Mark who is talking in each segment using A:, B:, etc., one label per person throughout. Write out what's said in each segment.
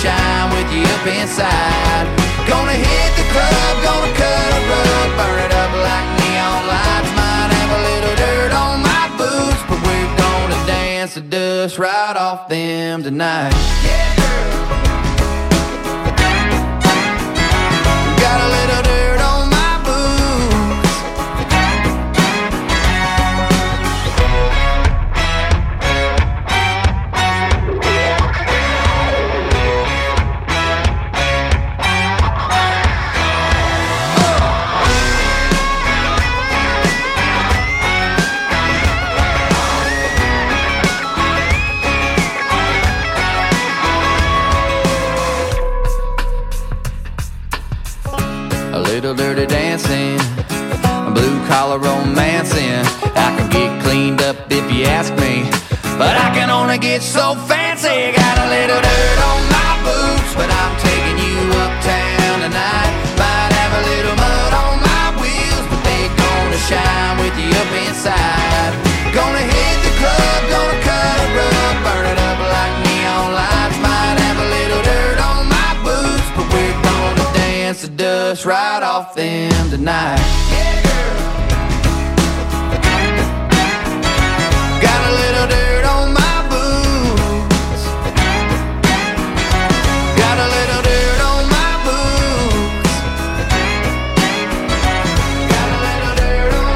A: shine with you up inside. Gonna hit the club, gonna cut a rug, burn it up like neon lights. Might have a little dirt on my boots, but we're gonna dance the dust right off them tonight. Yeah, girl. Got a little dirt on my boots. Little dirty dancing, blue collar romancing. I can get cleaned up if you ask me, but I can only get so fancy. Got a little dirt on my boots, but I'm taking you uptown tonight. Might have a little mud on my wheels, but they gonna shine with you up inside. Gonna hit the club, gonna cut a rug, burn it up like neon lights. Might have a little dirt on my boots, but we're gonna dance the dust right off them tonight. Yeah, girl. Got a little dirt on my boots. Got a little dirt on my boots. Got a little dirt on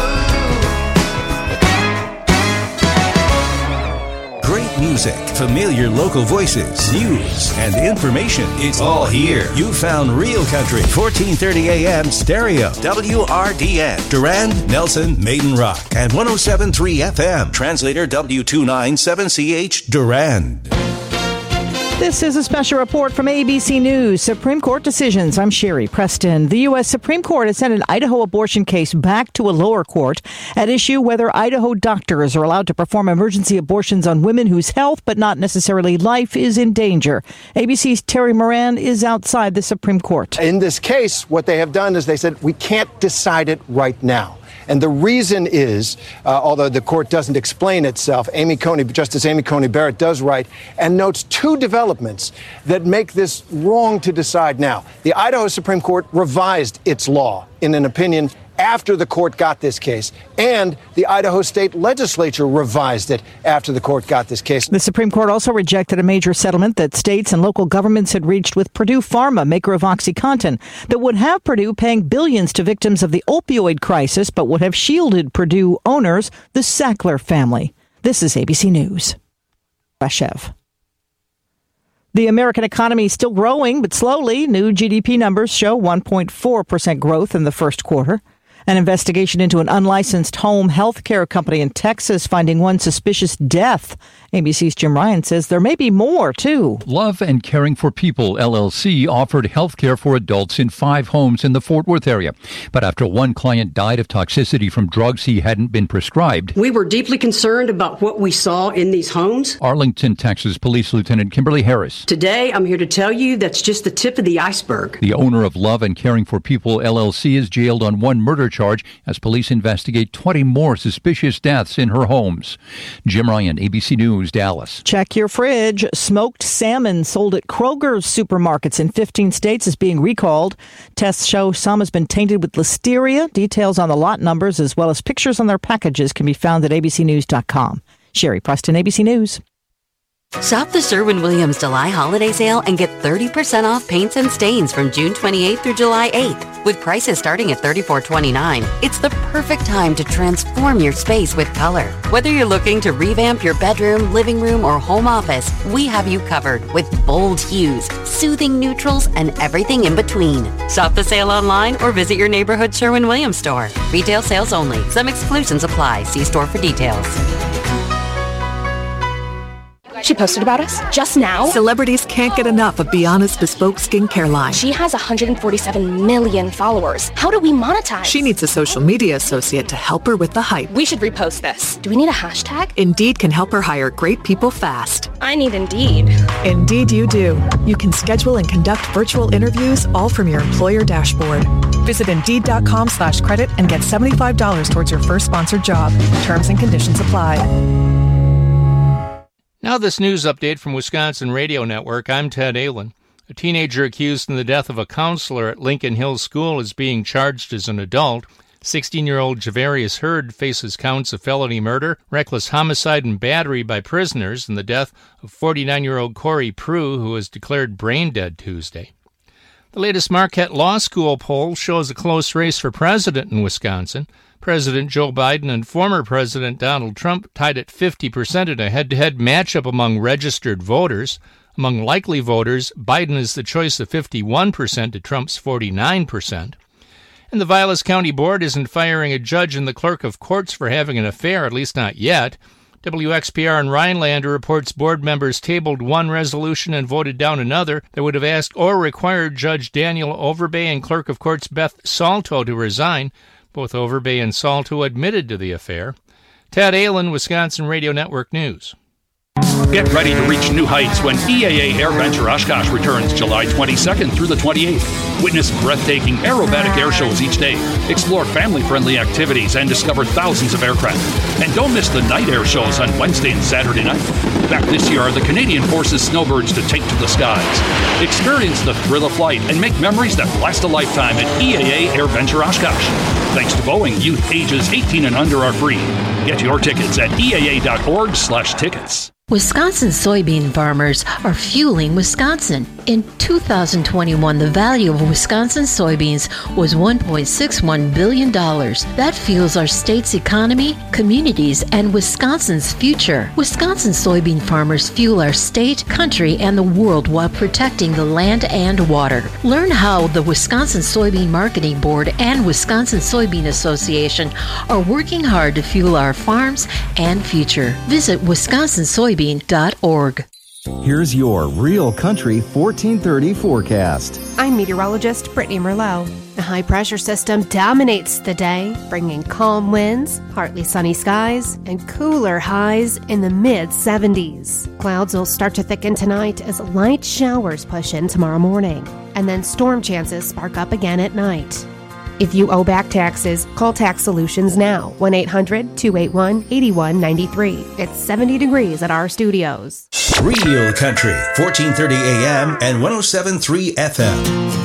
A: my boots.
B: Great music, familiar local voices, news, and information. It's all here. You found Real Country, 1430 AM stereo, WRDN, Durand, Nelson, Maiden Rock, and 107.3 FM, translator W297CH, Durand.
C: This is a special report from ABC News. Supreme Court decisions. I'm Sherry Preston. The U.S. Supreme Court has sent an Idaho abortion case back to a lower court at issue whether Idaho doctors are allowed to perform emergency abortions on women whose health, but not necessarily life, is in danger. ABC's Terry Moran is outside the Supreme Court.
D: In this case, what they have done is they said, we can't decide it right now. And the reason is, although the court doesn't explain itself, Justice Amy Coney Barrett does write and notes two developments that make this wrong to decide now. The Idaho Supreme Court revised its law in an opinion after the court got this case, and the Idaho State Legislature revised it after the court got this case.
C: The Supreme Court also rejected a major settlement that states and local governments had reached with Purdue Pharma, maker of OxyContin, that would have Purdue paying billions to victims of the opioid crisis, but would have shielded Purdue owners, the Sackler family. This is ABC News. Bashev. The American economy is still growing, but slowly. New GDP numbers show 1.4% growth in the first quarter. An investigation into an unlicensed home health care company in Texas finding one suspicious death. ABC's Jim Ryan says there may be more, too.
E: Love and Caring for People, LLC, offered health care for adults in 5 homes in the Fort Worth area. But after one client died of toxicity from drugs he hadn't been prescribed,
F: we were deeply concerned about what we saw in these homes.
E: Arlington, Texas Police Lieutenant Kimberly Harris.
F: Today, I'm here to tell you that's just the tip of the iceberg.
E: The owner of Love and Caring for People, LLC, is jailed on one murder charge as police investigate 20 more suspicious deaths in her homes. Jim Ryan, ABC News, Dallas.
C: Check your fridge. Smoked salmon sold at Kroger's supermarkets in 15 states is being recalled. Tests show some has been tainted with listeria. Details on the lot numbers as well as pictures on their packages can be found at abcnews.com. Sherry Preston, ABC News.
G: Shop the Sherwin-Williams July holiday sale and get 30% off paints and stains from June 28th through July 8th. With prices starting at $34.29, it's the perfect time to transform your space with color. Whether you're looking to revamp your bedroom, living room, or home office, we have you covered with bold hues, soothing neutrals, and everything in between. Shop the sale online or visit your neighborhood Sherwin-Williams store. Retail sales only. Some exclusions apply. See store for details.
H: She posted about us just now.
I: Celebrities can't get enough of Biana's bespoke skincare line.
H: She has 147 million followers. How do we monetize?
I: She needs a social media associate to help her with the hype.
H: We should repost this. Do we need a hashtag?
I: Indeed can help her hire great people fast.
H: I need Indeed.
I: Indeed you do. You can schedule and conduct virtual interviews all from your employer dashboard. Visit Indeed.com/credit and get $75 towards your first sponsored job. Terms and conditions apply.
J: Now this news update from Wisconsin Radio Network. I'm Ted Allen. A teenager accused in the death of a counselor at Lincoln Hills School is being charged as an adult. 16-year-old Javarius Hurd faces counts of felony murder, reckless homicide, and battery by prisoners in the death of 49-year-old Corey Prue, who was declared brain dead Tuesday. The latest Marquette Law School poll shows a close race for president in Wisconsin. President Joe Biden and former President Donald Trump tied at 50% in a head-to-head matchup among registered voters. Among likely voters, Biden is the choice of 51% to Trump's 49%. And the Vilas County Board isn't firing a judge and the clerk of courts for having an affair, at least not yet. WXPR in Rhinelander reports board members tabled one resolution and voted down another that would have asked or required Judge Daniel Overbay and clerk of courts Beth Salto to resign. Both Overbay and Salto admitted to the affair. Ted Allen, Wisconsin Radio Network News.
K: Get ready to reach new heights when EAA AirVenture Oshkosh returns July 22nd through the 28th. Witness breathtaking aerobatic air shows each day, explore family-friendly activities, and discover thousands of aircraft. And don't miss the night air shows on Wednesday and Saturday night. Back this year are the Canadian Forces Snowbirds to take to the skies. Experience the thrill of flight and make memories that last a lifetime at EAA AirVenture Oshkosh. Thanks to Boeing, youth ages 18 and under are free. Get your tickets at eaa.org/tickets.
L: Wisconsin soybean farmers are fueling Wisconsin. In 2021, the value of Wisconsin soybeans was $1.61 billion. That fuels our state's economy, communities, and Wisconsin's future. Wisconsin soybean farmers fuel our state, country, and the world while protecting the land and water. Learn how the Wisconsin Soybean Marketing Board and Wisconsin Soybean Association are working hard to fuel our farms and future. Visit wisconsinsoybean.org.
M: Here's your Real Country 1430 forecast.
N: I'm meteorologist Brittany Merlot. A high-pressure system dominates the day, bringing calm winds, partly sunny skies, and cooler highs in the mid-70s. Clouds will start to thicken tonight as light showers push in tomorrow morning, and then storm chances spark up again at night. If you owe back taxes, call Tax Solutions now. 1-800-281-8193. It's 70 degrees at our studios.
B: Real Country, 1430 AM and 107.3 FM.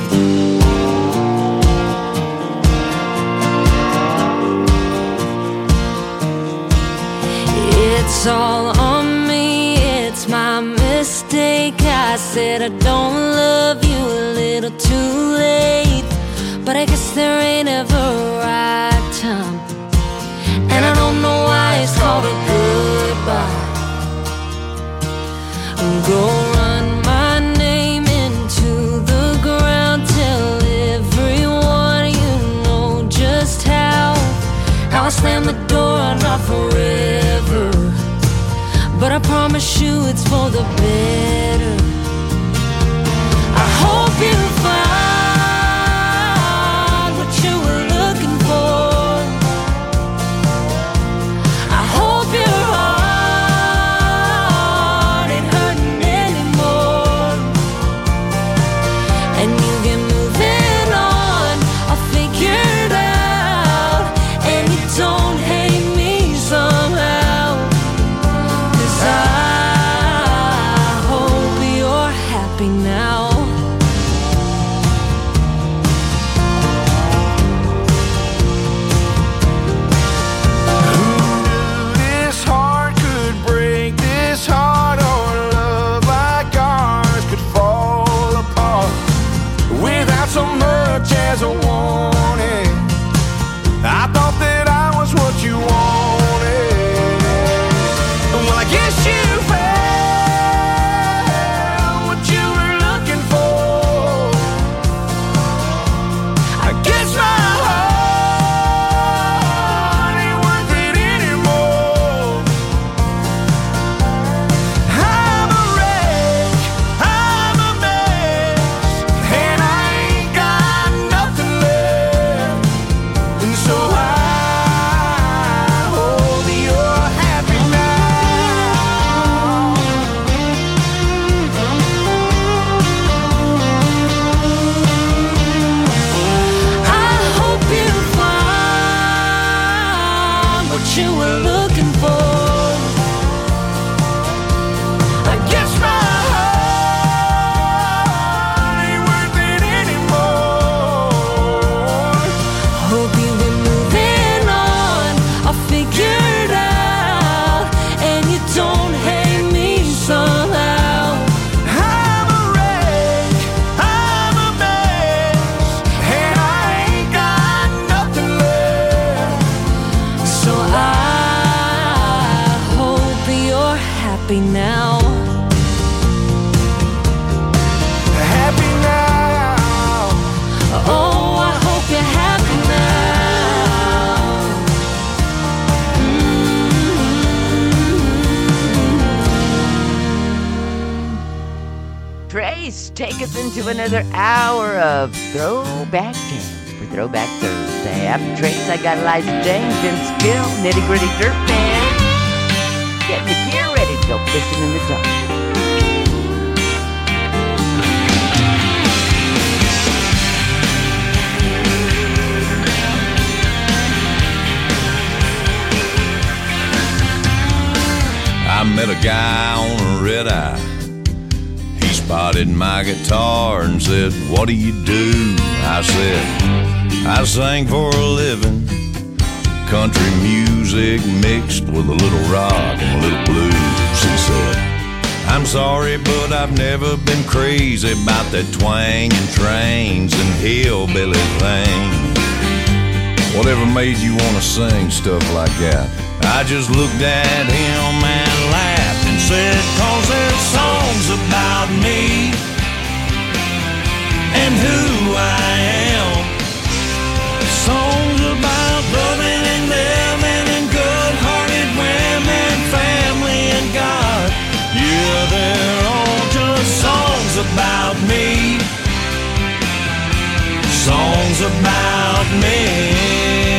O: It's all on me, it's my mistake. I said I don't love you a little too late. But I guess there ain't ever a right time, and I don't know why it's called a goodbye. Go run my name into the ground, tell everyone you know just how I slam the door, not forever, but I promise you it's for the better. I hope you find you were looking for. I hope your heart ain't hurting anymore, and you get moving on. I'll figure it out, and you don't hate me somehow, 'cause I
P: Trace, take us into another hour of Throwback Jams for Throwback Thursday. After Trace, I got Eliza James, Vince Gill, Nitty Gritty Dirt Band. Get the gear ready to go fishing in the dark.
Q: I met a guy on a red eye. He spotted my guitar and said, "What do you do?" I said, "I sing for a living, country music mixed with a little rock and a little blues." He said, "I'm sorry, but I've never been crazy about that twang and trains and hillbilly thing. Whatever made you want to sing stuff like that?" I just looked at him and laughed and said, "'Cause there's songs about me and who I am. Songs about loving and living and good-hearted women, family and God. Yeah, they're all just songs about me. Songs about me."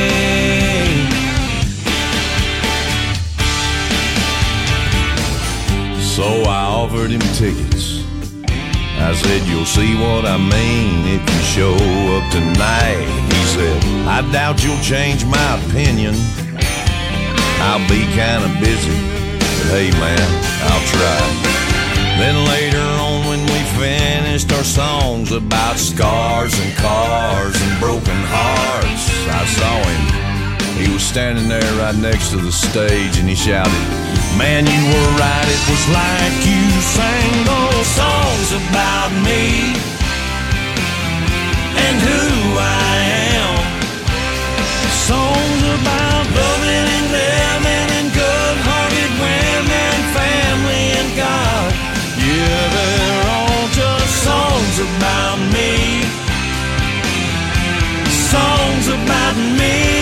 Q: So I offered him tickets. I said, "You'll see what I mean if you show up tonight." He said, "I doubt you'll change my opinion. I'll be kind of busy, but hey man, I'll try." Then later on when we finished our songs about scars and cars and broken hearts, I saw him. He was standing there right next to the stage and he shouted, "Man, you were right, it was like you sang those songs about me and who I am. Songs about loving and living and good-hearted women, family and God. Yeah, they're all just songs about me. Songs about me."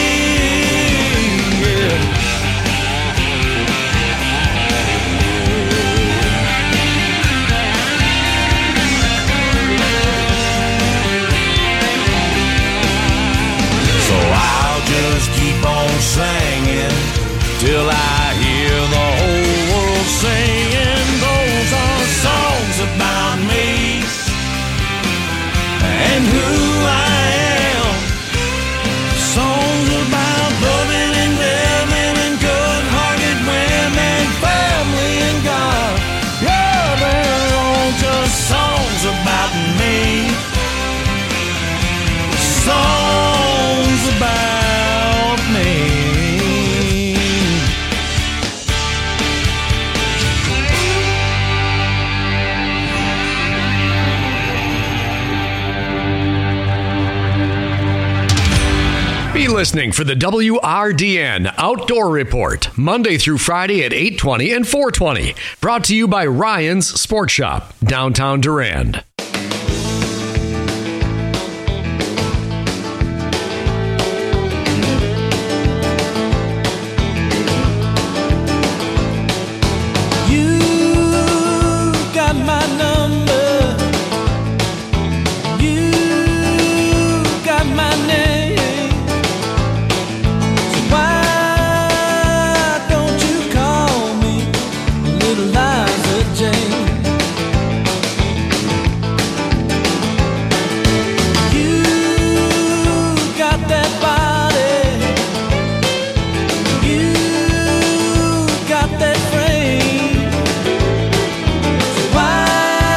Q: Just keep on singing till I hear the whole world singing. Those are songs about me and who I am. Songs about loving and living and good-hearted women, family and God. Yeah, they're all just songs about me. Songs about
R: listening for the WRDN Outdoor Report, Monday through Friday at 8:20 and 4:20. Brought to you by Ryan's Sports Shop, downtown Durand.
O: Why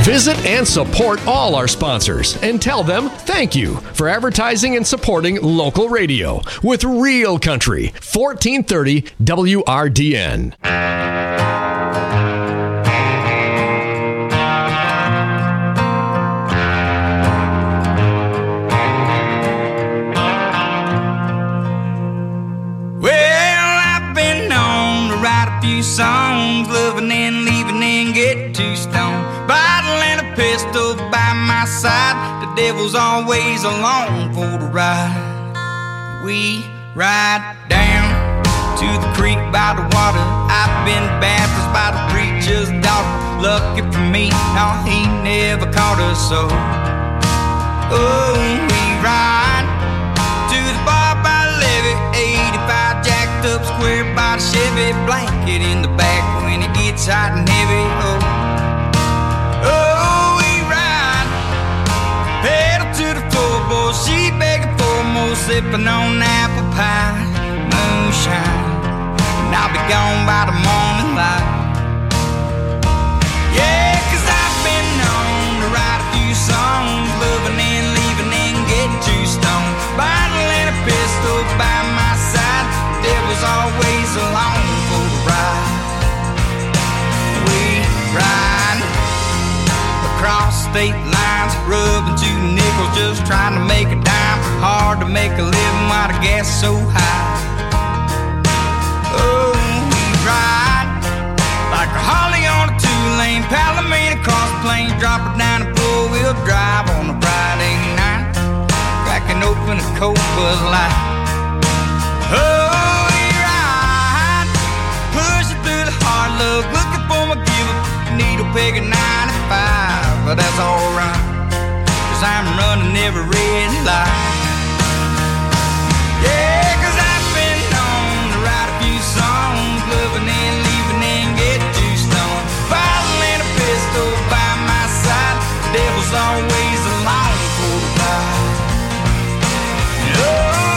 R: Visit and support all our sponsors and tell them thank you for advertising and supporting local radio with Real Country, 1430 WRDN.
S: Songs, loving and leaving and get too stoned. Bottle and a pistol by my side. The devil's always along for the ride. We ride down to the creek by the water. I've been baptized by the preacher's daughter. Lucky for me, no, he never caught us so. Oh, we ride to the bar by the levee, 85 jacked up square by the Chevy, blanket in the back when it gets hot and heavy. Oh, we ride, pedal to the floorboard, she begging for more, sipping on apple pie, moonshine, and I'll be gone by the morning light. Yeah, 'cause I've been known to write a few songs, loving and leaving and get too stoned. Bottle and a pistol by my side, devil's always along for the ride. We ride across state lines, rubbing 2 nickels, just trying to make a dime. Hard to make a living while the gas is so high. Oh, we ride like a Harley on a 2-lane, Palomino cross plains, drop it down and 4-wheel drive on a Friday night, cracking open a cold Bud Light. Oh, we ride, pushing through the hard luck, looking for my giver, needle peg at 95, but that's alright, 'cause I'm running every red light. Yeah, 'cause I've been known to write a few songs, loving and leaving and get too stoned. Bottle and a pistol by my side, devil's always along for the ride. Oh,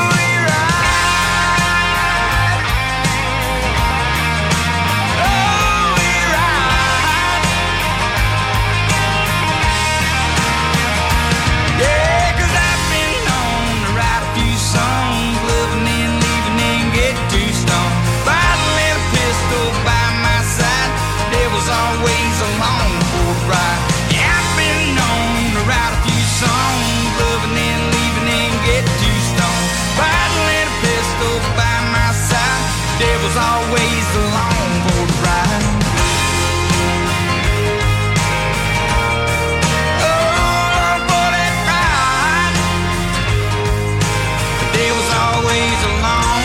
S: always along for the ride. Yeah, I've been known to write a few songs, loving and leaving and get too stoned. Bottle and a pistol by my side, devil's always along for the ride. Oh, for that ride, the devil's always along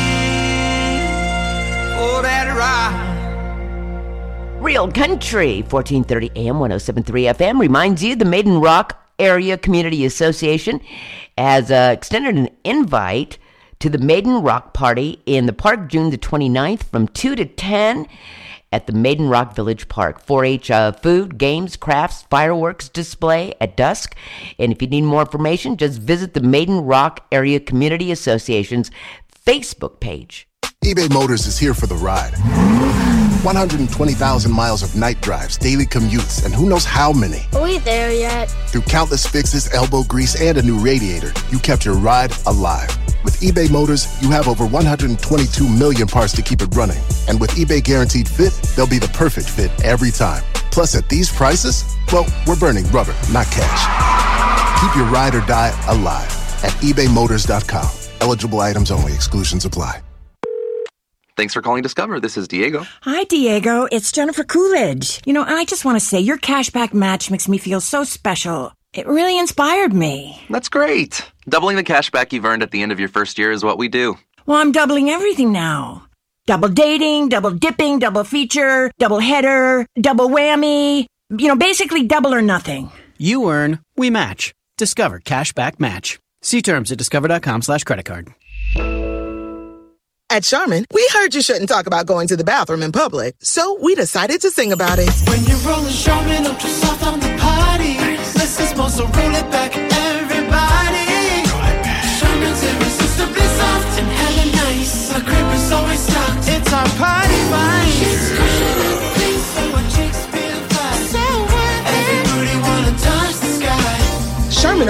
S: for that ride.
P: Real Country, 1430 AM, 107.3 FM, reminds you the Maiden Rock Area Community Association has extended an invite to the Maiden Rock Party in the park June the 29th from 2 to 10 at the Maiden Rock Village Park. 4-H food, games, crafts, fireworks display at dusk. And if you need more information, just visit the Maiden Rock Area Community Association's Facebook page.
T: eBay Motors is here for the ride. 120,000 miles of night drives, daily commutes, and who knows how many.
U: Are we there yet?
T: Through countless fixes, elbow grease, and a new radiator, you kept your ride alive. With eBay Motors, you have over 122 million parts to keep it running. And with eBay Guaranteed Fit, they'll be the perfect fit every time. Plus, at these prices, well, we're burning rubber, not cash. Keep your ride or die alive at ebaymotors.com. Eligible items only. Exclusions apply.
V: Thanks for calling Discover. This is Diego.
W: Hi, Diego. It's Jennifer Coolidge. You know, I just want to say your cashback match makes me feel so special. It really inspired me.
V: That's great. Doubling the cashback you've earned at the end of your first year is what we do.
W: Well, I'm doubling everything now. Double dating, double dipping, double feature, double header, double whammy. You know, basically double or nothing.
X: You earn, we match. Discover Cashback Match. See terms at discover.com/creditcard.
Y: At Charmin, we heard you shouldn't talk about going to the bathroom in public, so we decided to sing about it.
Z: When you're rolling Charmin up too soft on the party, less is more, so roll it back, everybody. Charmin's irresistibly soft and hella nice. The crib is always stocked. It's our party vibe. It's cushion and things so our chicks feel fine. So worth it. Every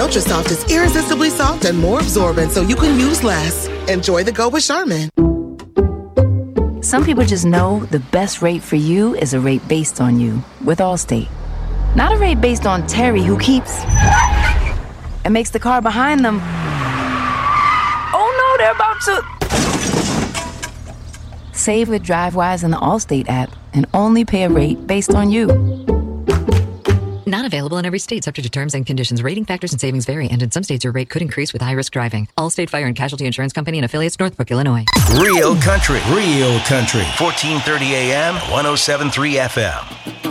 Y: Ultra Soft is irresistibly soft and more absorbent so you can use less. Enjoy the go with Charmin.
A: Some people just know the best rate for you is a rate based on you with Allstate. Not a rate based on Terry, who keeps and makes the car behind them. Oh no, they're about to. Save with DriveWise in the Allstate app and only pay a rate based on you.
C: Not available in every state, subject to terms and conditions. Rating factors and savings vary, and in some states your rate could increase with high-risk driving. Allstate Fire and Casualty Insurance Company and affiliates, Northbrook, Illinois.
B: Real country. 1430 AM, 107.3 FM.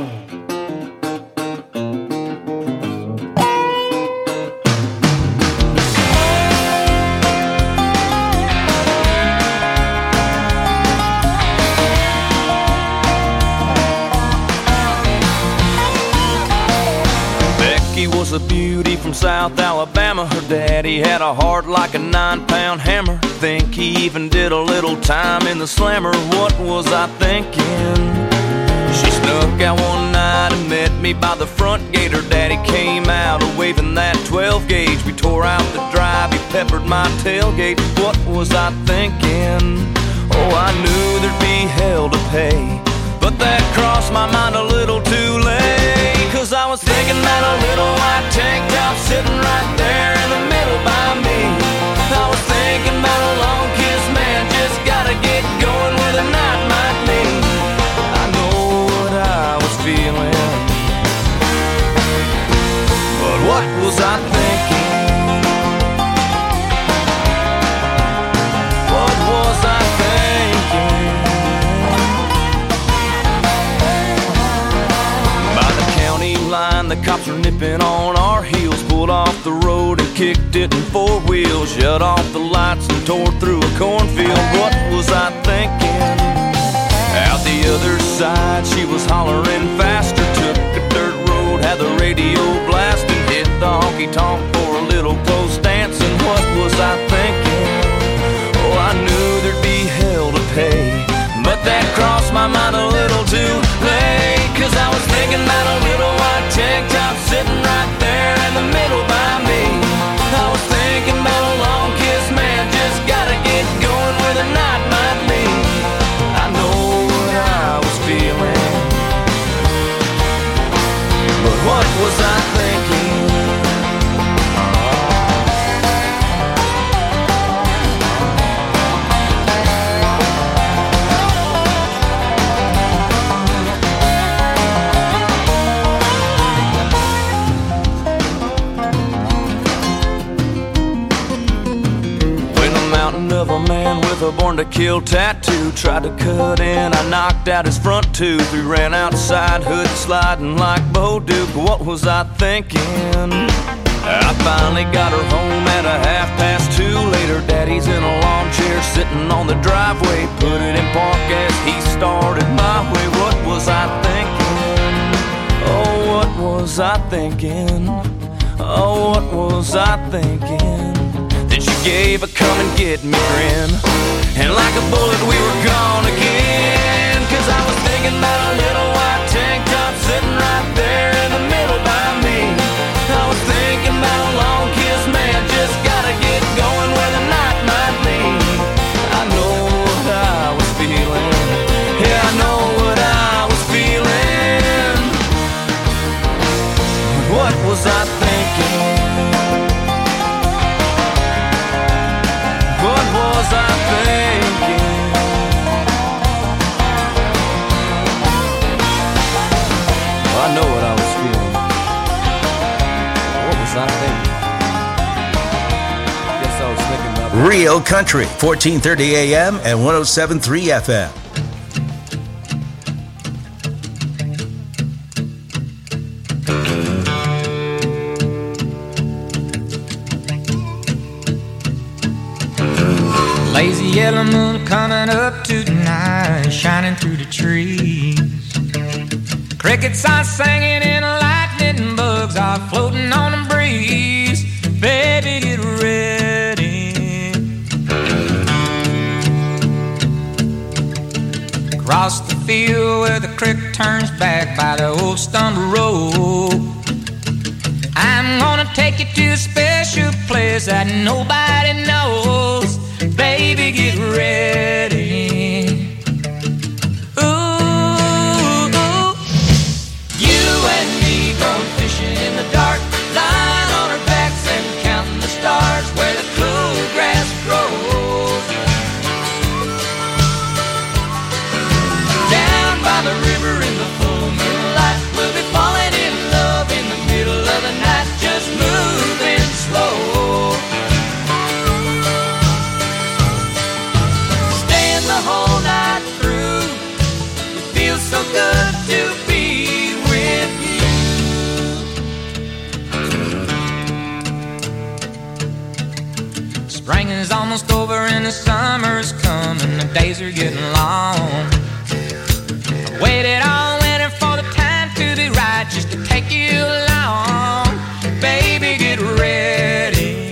D: A beauty from South Alabama. Her daddy had a heart like a 9-pound hammer. Think he even did a little time in the slammer. What was I thinking? She snuck out one night and met me by the front gate. Her daddy came out waving that 12 gauge. We tore out the drive, he peppered my tailgate. What was I thinking? Oh, I knew there'd be hell to pay, but that crossed my mind a little too late. Cause I was thinking about a little white tank top sitting right there in the middle by me. I was thinking about a long kiss, man, just gotta get going where the night might lead. I know what I was feeling, but what was I thinking? What was I thinking? Line, the cops were nipping on our heels, pulled off the road and kicked it in 4 wheels, shut off the lights and tore through a cornfield. What was I thinking? Out the other side she was hollering faster, took a dirt road, had the radio blasting, hit the honky-tonk for a little close dancing. What was I thinking? Oh, I knew there'd be hell to pay, but that crossed my mind a little too late. Cause I was thinking about a little white tank top sitting right there in the middle by me. I was thinking about a long kiss, man, just gotta get going where the night might lead. I know what I was feeling, but what was I thinking? Of a man with a born to kill tattoo tried to cut in, I knocked out his front tooth. We ran outside, hood sliding like Bo Duke. What was I thinking? I finally got her home at a 2:30. Later, daddy's in a lawn chair sitting on the driveway, put it in park as he started my way. What was I thinking? Oh, what was I thinking? Oh, what was I thinking? Then she gave a come and get me grin, and like a bullet we were gone again. Cause I was thinking about a little white tank top sitting right there in the middle by me. I was thinking about a long kiss, man, just gotta get going where the night might lead. I know what I was feeling, yeah, I know what I was feeling. What was I thinking? What was I thinking? Well, I know what I was feeling. What was I thinking? I guess I was thinking about that.
B: Real Country, 1430 AM and 107.3 FM.
E: Lazy yellow moon coming up tonight, shining through the trees. Crickets are singing and lightning bugs are floating on the breeze. Baby, get ready. Across the field where the creek turns back by the old stumble road, I'm I'm gonna take you to a special place that nobody knows. Baby, get ready. Ooh, you and me going fishing in the dark, lying on our backs and counting the stars where the cool grass grows. Down by the river in the full moonlight, we'll be falling in love in the middle of the night, just moving slow. Staying the whole night through, it feels so good to be with you. Spring is almost over and the summer's coming, the days are getting long. Waited all winter for the time to be right, just to take you along. Baby, get ready.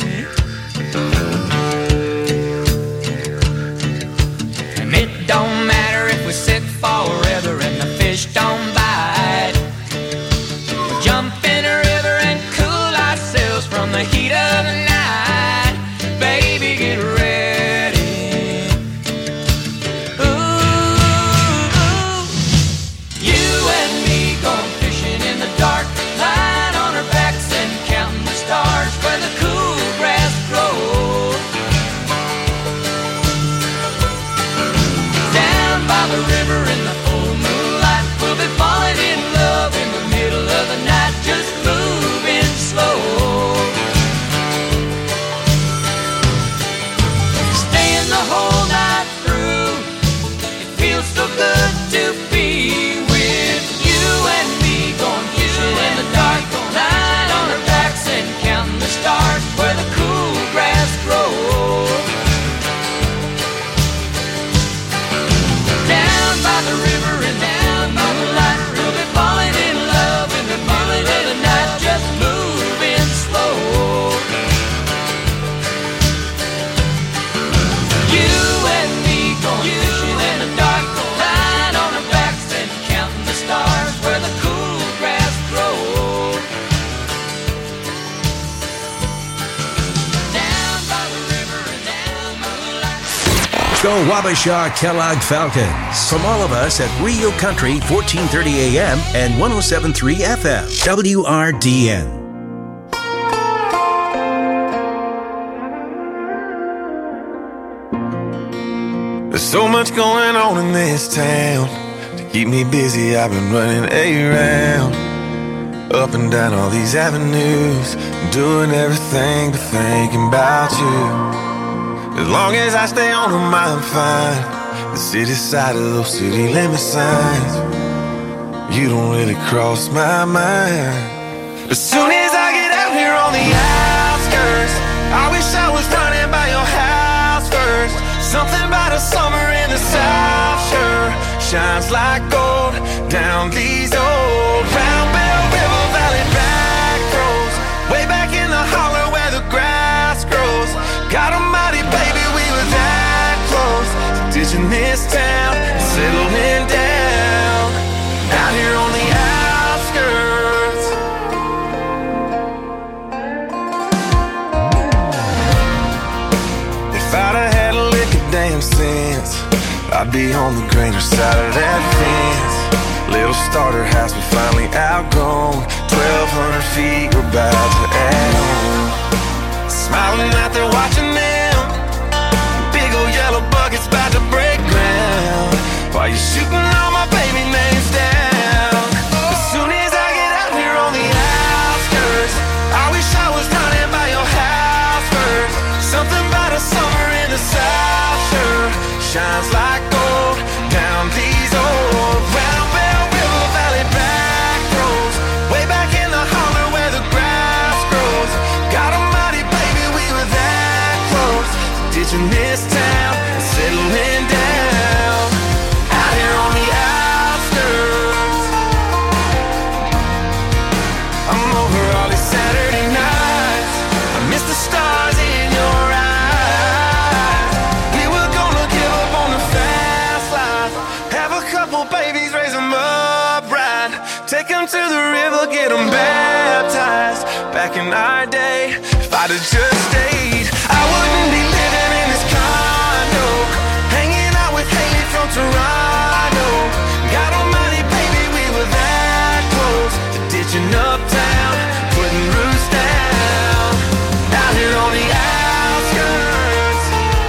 E: And it don't matter if we sit forever and the fish don't bite. We'll jump in a river and cool ourselves from the heat of the night. Baby, get ready. Where the cool grass grows. Down by the river in the full moonlight, we'll be falling in love in the middle of the night, just moving slow. Staying the whole night through, it feels so good to be with you and me, going fishing in the dark, lying on our backs and counting the stars where the cool grass grows. Down by the river and down by the light, we'll be falling in love in the middle of the night, just moving slow. You and me going fishing in the dark, lying on our backs and counting the stars where the cool grass grows.
B: Go Wabasha Kellogg Falcons. From all of us at Rio Country, 1430 AM and 107.3 FM. WRDN.
F: There's so much going on in this town. To keep me busy, I've been running around, up and down all these avenues, doing everything but thinking about you. As long as I stay on them, I'm fine. The city side of those city limit signs, you don't really cross my mind. As soon as I get out here on the outskirts, I wish I was running by your house first. Something about a summer in the South sure shines like gold down these old Round Bell River Valley back roads, way back in the holler where the grass grows. God almighty, baby, we were that close to ditching this town and settling down out here on the outskirts. If I'd have had a lick of damn sense, I'd be on the greener side of that fence. Little starter house we finally outgrown, 1,200 feet, we're about to add on. Smiling out there watching them, big old yellow buckets about to break ground, while you're shooting all my baby names down. As soon as I get out here on the outskirts, I wish I was running by your house first. Something about a summer in the South sure shines like gold down these old Round Bell River Valley back roads, way back in the holler where the grass grows. God almighty, baby, we were that close to ditching this town and settling down out here on the outskirts. I'm over all these Saturday nights, I miss the stars in your eyes. We were gonna give up on the fast life, have a couple babies, raise them up right, take them them to the river, get them baptized. Back in our day, if I'd have just stayed, I wouldn't be living in this condo, hanging out with Haley from Toronto. God almighty, baby, we were that close to ditching uptown, putting roots down, out here on the outskirts.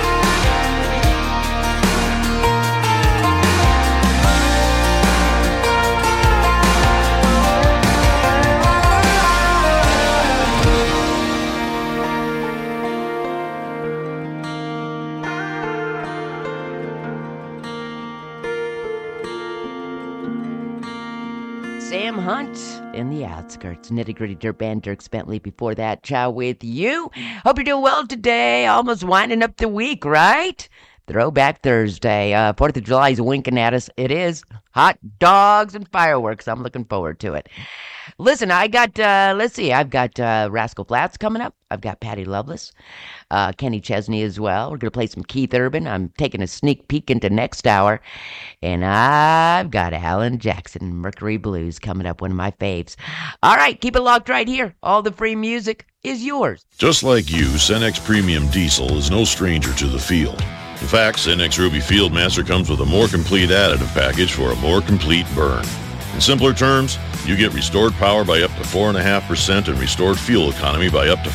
P: Sam Hunt in the Outskirts. Nitty Gritty Dirt Band, Dierks Bentley before that. Chow with you. Hope you're doing well today. Almost winding up the week, right? Throwback Thursday. 4th of July is winking at us. It is. Hot dogs and fireworks. I'm looking forward to it. Listen, I got, I've got Rascal Flatts coming up. I've got Patty Loveless, Kenny Chesney as well. We're going to play some Keith Urban. I'm taking a sneak peek into next hour. And I've got Alan Jackson, Mercury Blues, coming up, one of my faves. All right, keep it locked right here. All the free music is yours.
G: Just like you, Cenex Premium Diesel is no stranger to the field. In fact, Cenex Ruby Fieldmaster comes with a more complete additive package for a more complete burn. In simpler terms, you get restored power by up to 4.5% and restored fuel economy by up to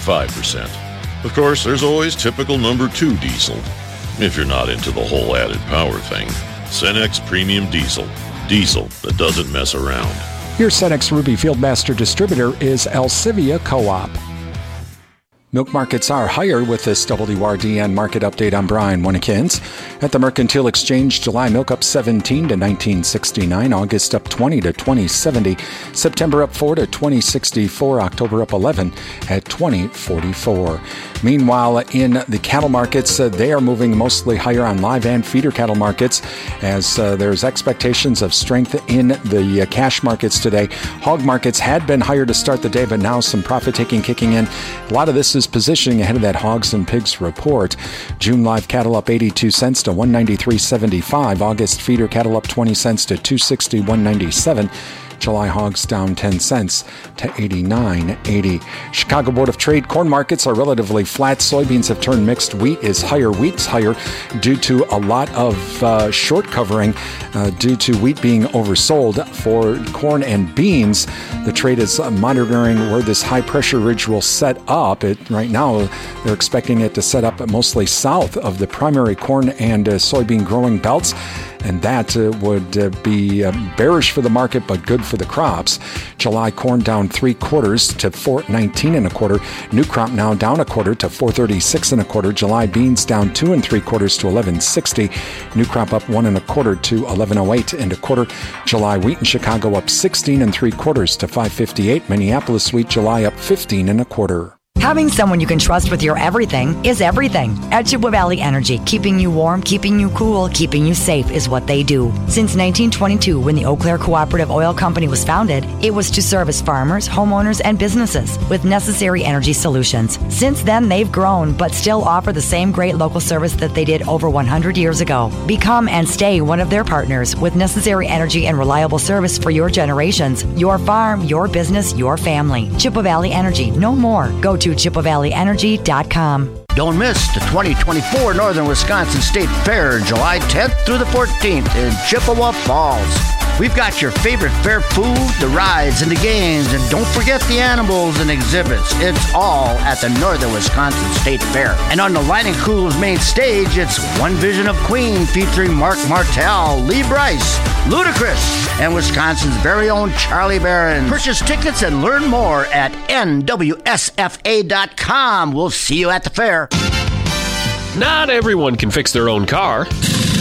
G: 5%. Of course, there's always typical number 2 diesel, if you're not into the whole added power thing. Cenex Premium Diesel. Diesel that doesn't mess around.
H: Your Cenex Ruby Fieldmaster distributor is Alcivia Co-op. Milk markets are higher with this WRDN market update. I'm Brian Winnekins. At the Mercantile Exchange, July milk up 17 to 19.69, August up 20 to 20.70, September up 4 to 20.64, October up 11 at 20.44. Meanwhile, in the cattle markets, they are moving mostly higher on live and feeder cattle markets as there's expectations of strength in the cash markets today. Hog markets had been higher to start the day, but now some profit-taking kicking in. A lot of this is positioning ahead of that hogs and pigs report. June live cattle up 82 cents to 193.75. August feeder cattle up 20 cents to 261.97. July hogs down 10 cents to 89.80. Chicago Board of Trade corn markets are relatively flat. Soybeans have turned mixed. Wheat is higher. Wheat's higher due to a lot of short covering due to wheat being oversold. For corn and beans, the trade is monitoring where this high pressure ridge will set up. Right now, they're expecting it to set up mostly south of the primary corn and soybean growing belts. And that would be bearish for the market, but good for the crops. July corn down 3/4 to 4.19 1/4. New crop now down 1/4 to 4.36 1/4. July beans down 2 3/4 to 11.60. New crop up 1 1/4 to 11.08 1/4. July wheat in Chicago up 16 3/4 to 5.58. Minneapolis wheat July up 15 1/4.
I: Having someone you can trust with your everything is everything. At Chippewa Valley Energy, keeping you warm, keeping you cool, keeping you safe is what they do. Since 1922, when the Eau Claire Cooperative Oil Company was founded, it was to service farmers, homeowners, and businesses with necessary energy solutions. Since then, they've grown, but still offer the same great local service that they did over 100 years ago. Become and stay one of their partners with necessary energy and reliable service for your generations, your farm, your business, your family. Chippewa Valley Energy, no more. Go to ChippewaValleyEnergy.com.
J: Don't miss the 2024 Northern Wisconsin State Fair, July 10th through the 14th in Chippewa Falls. We've got your favorite fair food, the rides, and the games, and don't forget the animals and exhibits. It's all at the Northern Wisconsin State Fair. And on the Lining Cool's main stage, it's One Vision of Queen featuring Mark Martel, Lee Brice, Ludacris, and Wisconsin's very own Charlie Barron. Purchase tickets and learn more at nwsfa.com. We'll see you at the fair.
K: Not everyone can fix their own car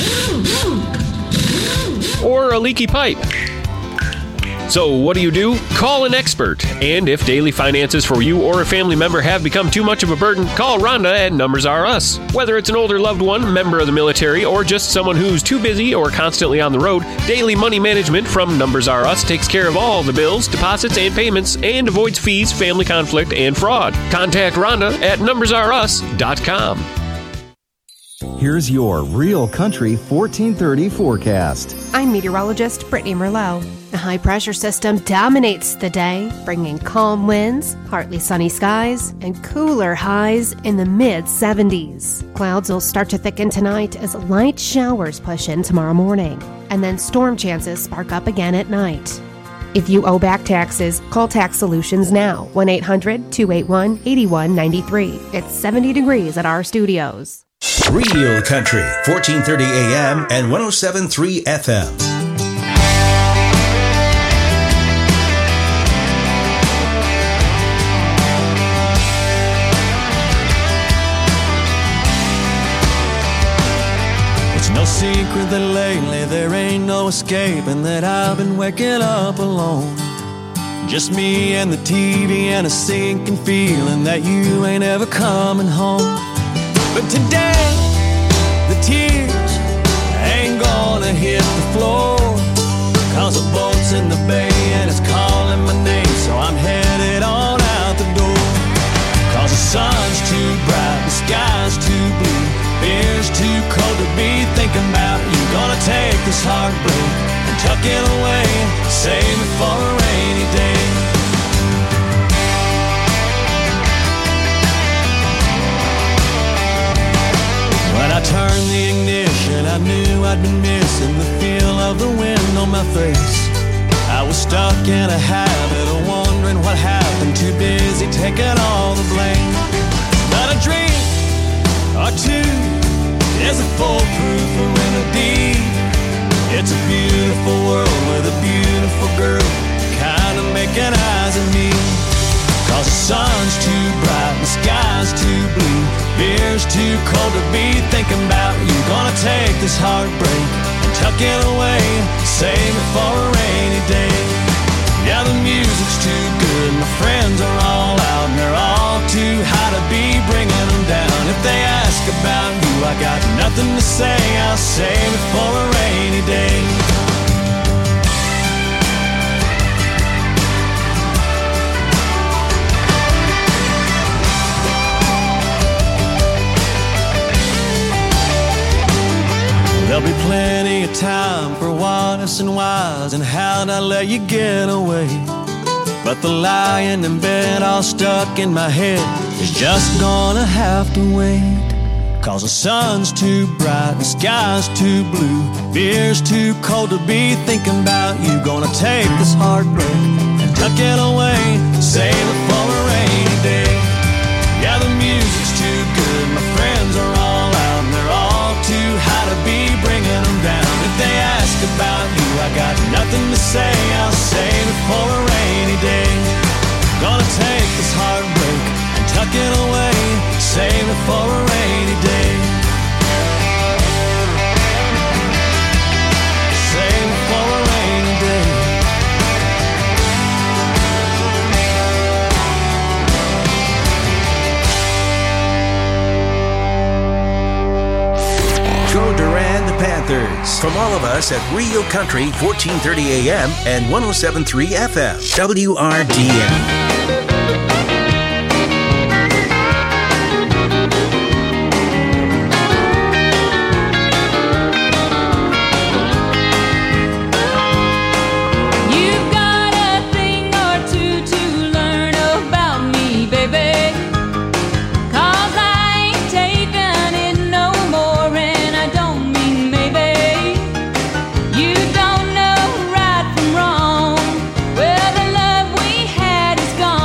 K: or a leaky pipe. So what do? Call an expert. And if daily finances for you or a family member have become too much of a burden, call Rhonda at Numbers Are Us. Whether it's an older loved one, member of the military, or just someone who's too busy or constantly on the road, Daily Money Management from Numbers Are Us takes care of all the bills, deposits, and payments and avoids fees, family conflict, and fraud. Contact Rhonda at numbersareus.com.
L: Here's your Real Country 1430 forecast.
M: I'm meteorologist Brittany Merlot. A high-pressure system dominates the day, bringing calm winds, partly sunny skies, and cooler highs in the mid-70s. Clouds will start to thicken tonight as light showers push in tomorrow morning, and then storm chances spark up again at night. If you owe back taxes, call Tax Solutions now, 1-800-281-8193. It's 70 degrees at our studios.
B: Real Country, 1430 AM and 107.3 FM.
D: It's no secret that lately there ain't no escaping that I've been waking up alone. Just me and the TV and a sinking feeling that you ain't ever coming home. But today, the tears ain't gonna hit the floor, 'cause the boat's in the bay and it's calling my name, so I'm headed on out the door. 'Cause the sun's too bright, the sky's too blue, beer's too cold to be thinking about you. Gonna take this heartbreak and tuck it away, save it for a rainy day. When I turned the ignition, I knew I'd been missing the feel of the wind on my face. I was stuck in a habit of wondering what happened, too busy taking all the blame. But a drink or two is a foolproof remedy. It's a beautiful world with a beautiful girl kind of making eyes at me. 'Cause the sun's too bright, the sky's too blue, beer's too cold to be thinking about you. Gonna take this heartbreak and tuck it away, save it for a rainy day. Yeah, the music's too good, my friends are all out, and they're all too high to be bringing them down. If they ask about you, I got nothing to say, I'll save it for a rainy day. There'll be plenty of time for what ifs and whys and how'd I let you get away. But the lying in bed all stuck in my head is just gonna have to wait. 'Cause the sun's too bright, the sky's too blue, beer's too cold to be thinking about you. Gonna take this heartbreak and tuck it away, save it for a rainy day. Yeah, the music's too good, my friends are all out, and they're all too high to be bringing them down. If they ask about you, I got nothing to say, I'll save it for a rainy day. Gonna take this heartbreak and tuck it away, save it for a rainy day. Save it for a rainy day.
B: Go Duran the Panthers. From all of us at Real Country, 1430 AM and 107.3 FM. WRDN.
N: You don't know right from wrong. Well, the love we had is gone.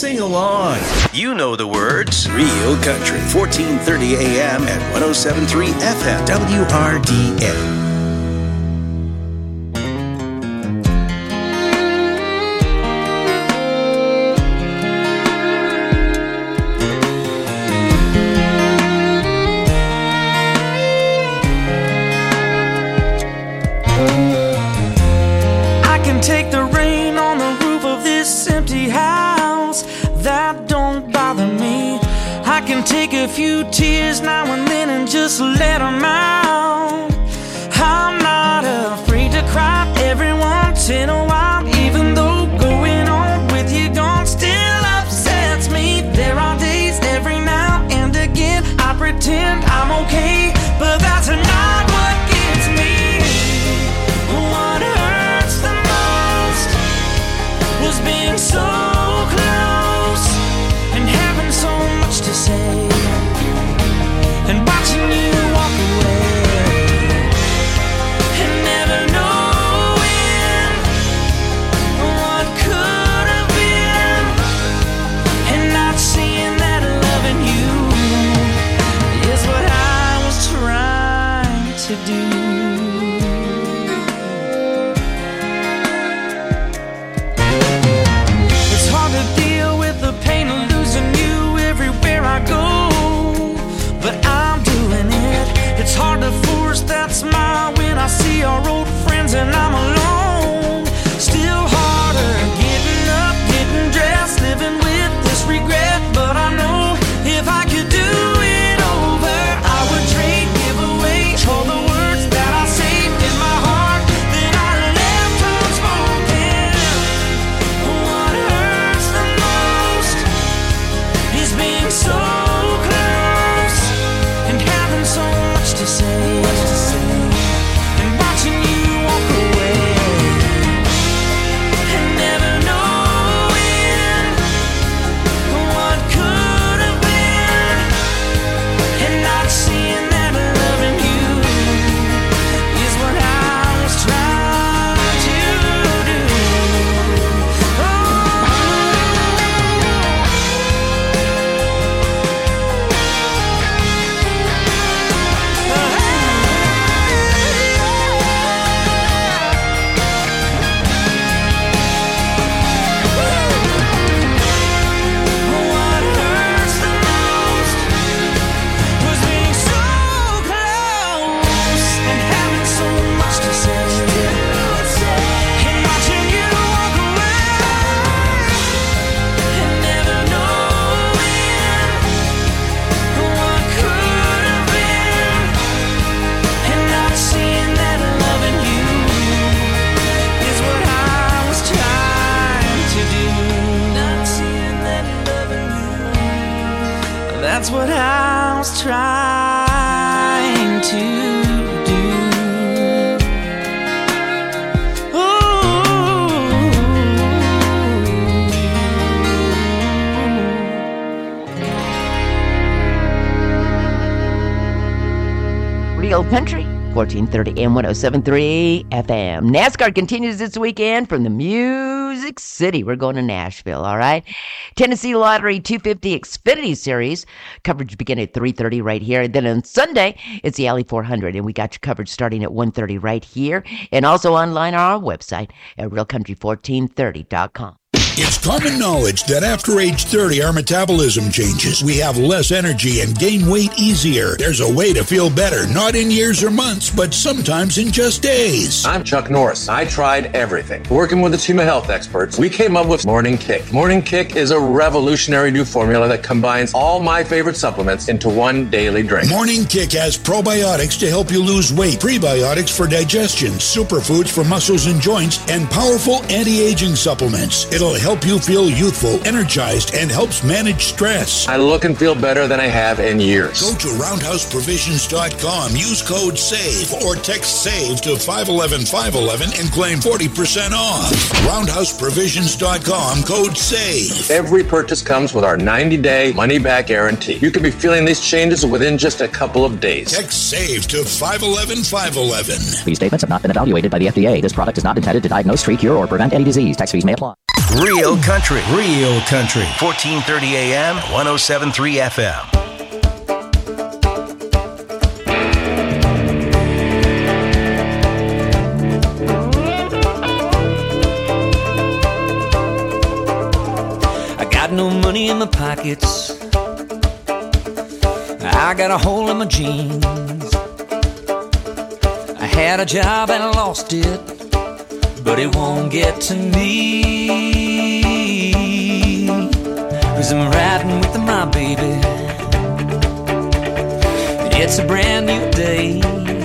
B: Sing along. You know the words. Real Country, 1430 AM and 107.3 FM, WRDN.
N: Take the rain on the roof of this empty house. That don't bother me. I can take a few tears now and then and just let them out. I'm not afraid to cry every once in a while, even though going on with you gone still upsets me. There are days every now and again I pretend I'm okay, but that's not what gets me. What hurts the most was being so close and having so much to say and watching you walk away and never knowing what could have been and not seeing that loving you is what I was trying to do. It's hard to force that smile when I see our old friends and I'm alone. Still harder getting up, getting dressed, living with this regret. But I know if I could do it over, I would trade, give away all the words that I saved in my heart that I left unspoken. What hurts the most is being so close and having so much to say and watching you walk away and never knowing what could have been and not seeing that loving you is what I was trying to do. That's what I was trying to do.
P: Real Country, 1430 AM 107.3 FM. NASCAR continues this weekend from the Music City. We're going to Nashville, all right? Tennessee Lottery 250 Xfinity Series. Coverage beginning at 3:30 right here. And then on Sunday, it's the Alley 400. And we got your coverage starting at 1:30 right here. And also online on our website at realcountry1430.com.
O: It's common knowledge that after age 30, our metabolism changes. We have less energy and gain weight easier. There's a way to feel better, not in years or months, but sometimes in just days.
Q: I'm Chuck Norris. I tried everything. Working with a team of health experts, we came up with Morning Kick. Morning Kick is a revolutionary new formula that combines all my favorite supplements into one daily drink.
O: Morning Kick has probiotics to help you lose weight, prebiotics for digestion, superfoods for muscles and joints, and powerful anti-aging supplements. It'll help you feel youthful, energized, and helps manage stress.
Q: I look and feel better than I have in years.
O: Go to roundhouseprovisions.com, use code SAVE, or text SAVE to 511-511 and claim 40% off. Roundhouseprovisions.com, code SAVE.
Q: Every purchase comes with our 90-day money-back guarantee. You could be feeling these changes within just a couple of days.
O: Text SAVE to 511-511.
R: These statements have not been evaluated by the FDA. This product is not intended to diagnose, treat, cure, or prevent any disease. Tax fees may apply.
B: Real country. Real country. 1430 AM, 107.3 FM.
N: I got no money in my pockets. I got a hole in my jeans. I had a job and I lost it, but it won't get to me, 'cause I'm riding with my baby. It's a brand new day.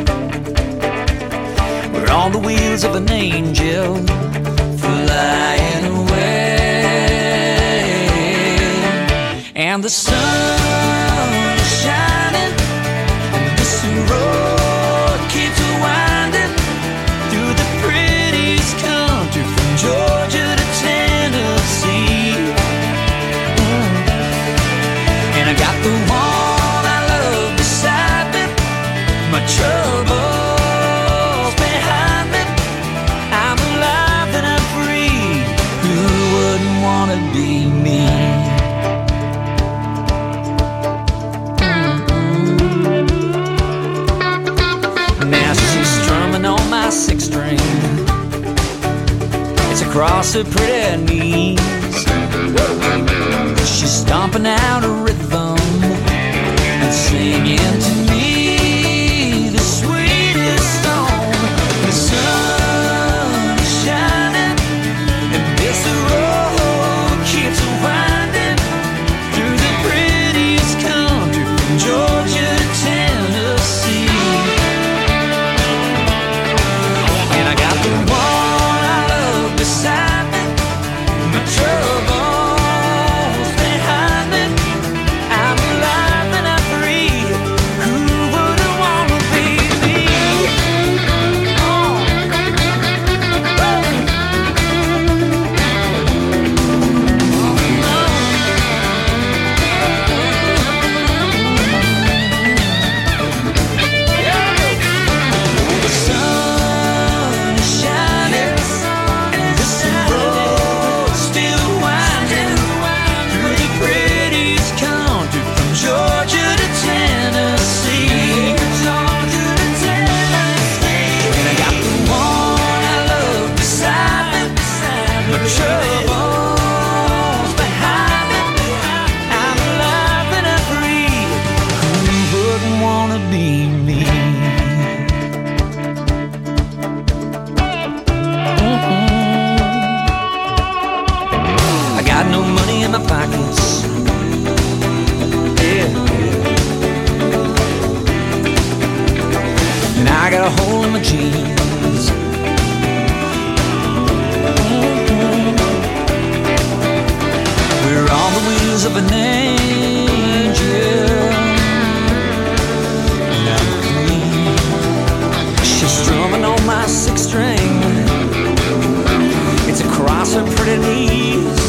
N: We're on the wheels of an angel flying away, and the sun is shining, and this road keeps winding through the prettiest country from Georgia to Tennessee. And I got the one I love beside me, my troubles behind me. I'm alive and I'm free. Who wouldn't want to be me? Now she's strumming on my six string. It's across her pretty knees. She's stomping out a rhythm and singing to me the sweetest song. The sun is shining and this road keeps winding through the prettiest country from Georgia to Tennessee. And I got the one I love beside me, my troubles behind me. I'm alive and I'm free. Who wouldn't want to be me? The sun is shining and this road still winding through the prettiest country from Georgia to Tennessee. And I got the one I love beside me, my troubles behind me. I'm alive and I'm free. Who wouldn't want to be me? I got no money in my pockets. Yeah. And I got a hole in my jeans. We're on the wheels of an angel. And I'm free. She's strumming on my six string. It's across her pretty knees.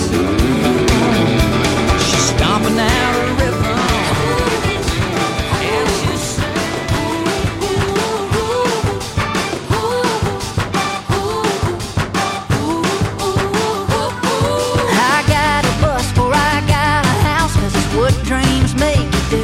N: She's stomping out a rhythm. And she's
R: I got a bus before I got a house, 'cause it's what dreams make you do.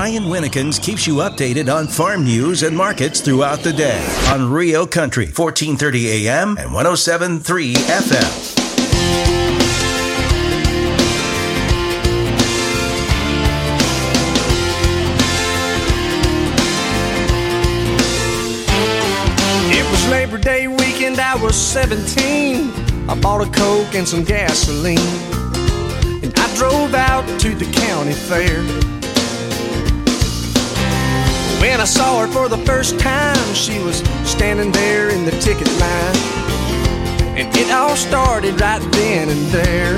B: Brian Winnekins keeps you updated on farm news and markets throughout the day on Real Country, 1430 AM and 107.3 FM.
R: Labor Day weekend, I was 17. I bought a Coke and some gasoline, and I drove out to the county fair. When I saw her for the first time, she was standing there in the ticket line, and it all started right then and there.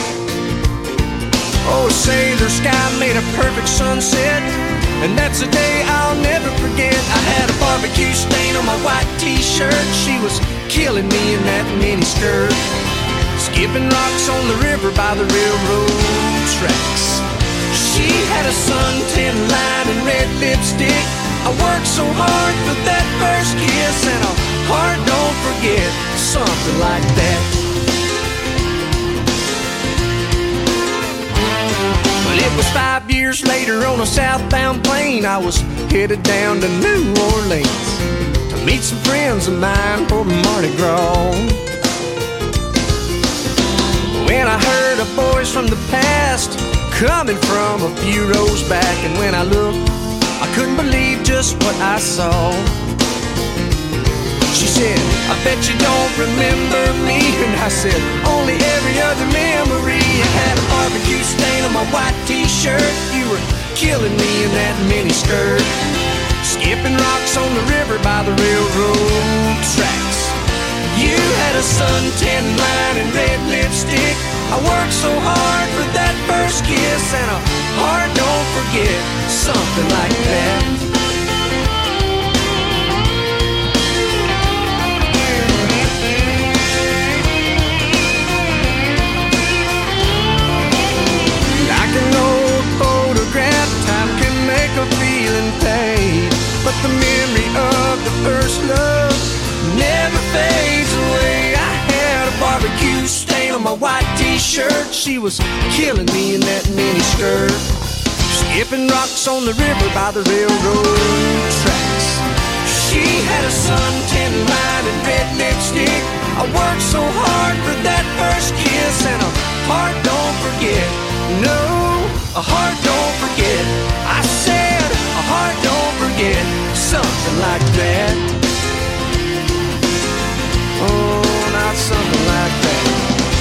R: Oh, say the sky made a perfect sunset, and that's a day I'll never forget. I had a barbecue stain on my white t-shirt. She was killing me in that mini skirt, skipping rocks on the river by the railroad tracks. She had a suntan line and red lipstick. I worked so hard for that first kiss, and a heart don't forget, something like that. It was 5 years later on a southbound plane. I was headed down to New Orleans to meet some friends of mine for Mardi Gras. When I heard a voice from the past coming from a few rows back, and when I looked, I couldn't believe just what I saw. She said, I bet you don't remember me. And I said, only every other memory. I had a barbecue stain on my white t-shirt. You were killing me in that mini skirt, skipping rocks on the river by the railroad tracks. You had a suntan line and red lipstick. I worked so hard for that first kiss, and a heart don't forget, something like that. A feeling fade, but the memory of the first love never fades away. I had a barbecue stain on my white t-shirt. She was killing me in that mini skirt, skipping rocks on the river by the railroad tracks. She had a suntan line and red lipstick. I worked so hard for that first kiss, and a heart don't forget. No, a heart don't forget. I said a heart don't forget, something like that. Oh, not something like that.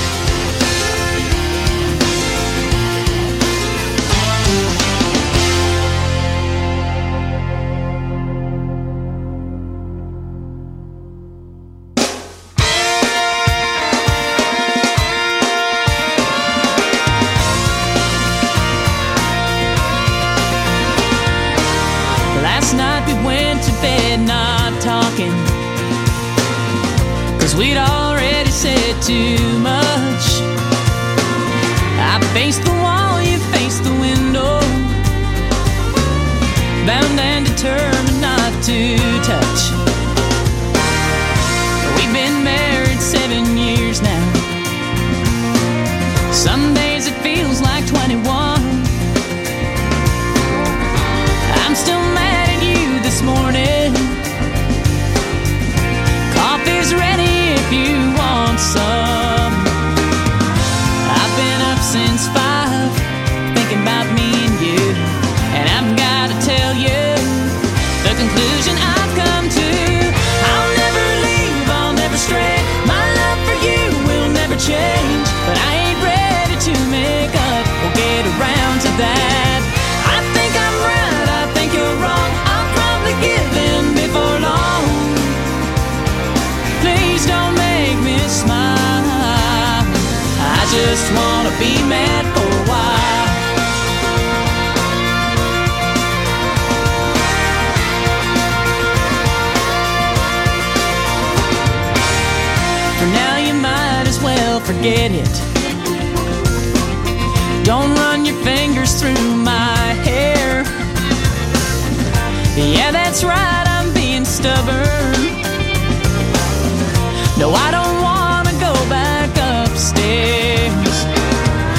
S: We'd already said too much. I faced the wall, you faced the window, bound and determined not to touch. We've been married 7 years now. Some days it feels like 21. I'm still mad at you this morning. Coffee's ready if you want some. I've been up since 5, thinking about me and you, and I've got to tell you the conclusion I've come to. I'll never leave, I'll never stray. My love for you will never change, but I ain't ready to make up or get around to that. I think I'm right, I think you're wrong. I'll probably give in before long. Please don't make me smile. I just wanna be mad for a while. For now you might as well forget it. Don't run your fingers through my hair. Yeah, that's right, I'm being stubborn. No, I